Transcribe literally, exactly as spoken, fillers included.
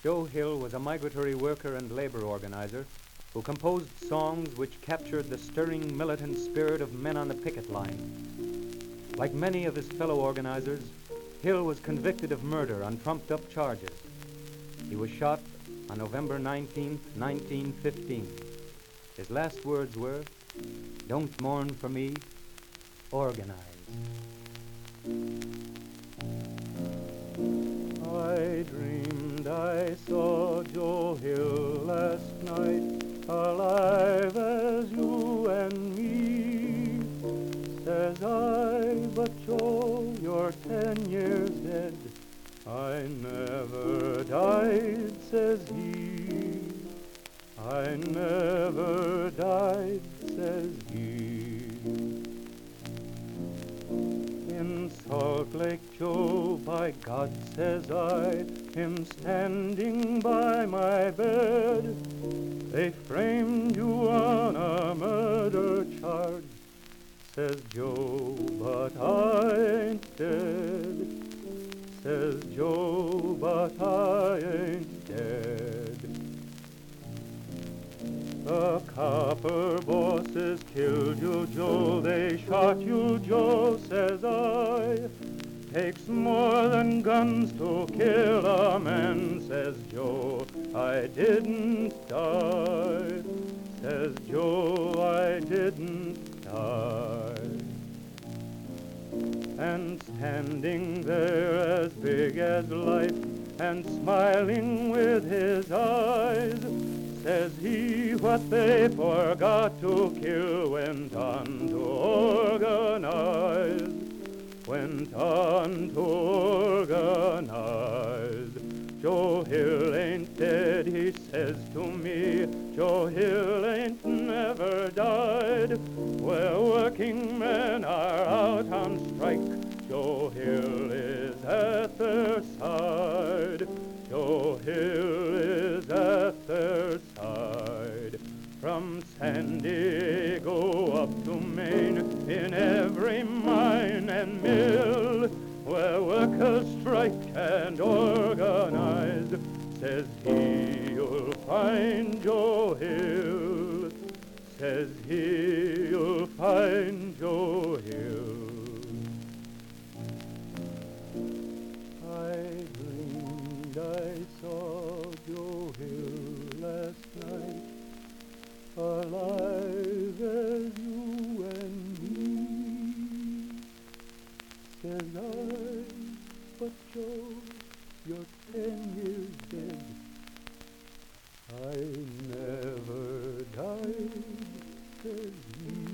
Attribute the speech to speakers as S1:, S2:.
S1: Joe Hill was a migratory worker and labor organizer who composed songs which captured the stirring militant spirit of men on the picket line. Like many of his fellow organizers, Hill was convicted of murder on trumped-up charges. He was shot on November nineteenth, nineteen fifteen. His last words were, "Don't mourn for me, organize." I dreamed I saw Joe Hill last night, alive as you and me. Says I, but Joe, you're ten years dead. I never died, says he. I never died, says he. In Salt Lake, Joe, by God, says I, him standing by my bed. They framed you on a murder charge, says Joe, but I ain't dead. Says Joe, but I ain't dead. The copper bosses killed you, Joe. They shot you, Joe, says I. Takes more than guns to kill a man, says Joe. I didn't die, says Joe. I didn't die. And standing there as big as life and smiling with his eyes, says he, what they forgot to kill went on to organize, went on to organize. Joe Hill ain't dead, he says to me. Joe Hill ain't never died. Where working men are out on strike, Joe Hill is at their side. Joe Hill is at their side. From San Diego up to Maine, in every mine and mill, where workers strike and organize, says he, you'll find Joe Hill. Says he, you'll find Joe Hill. I dreamed I saw Joe Hill last night, alive as you and me. Says I, but Joe, you're ten years dead. I never died, says he.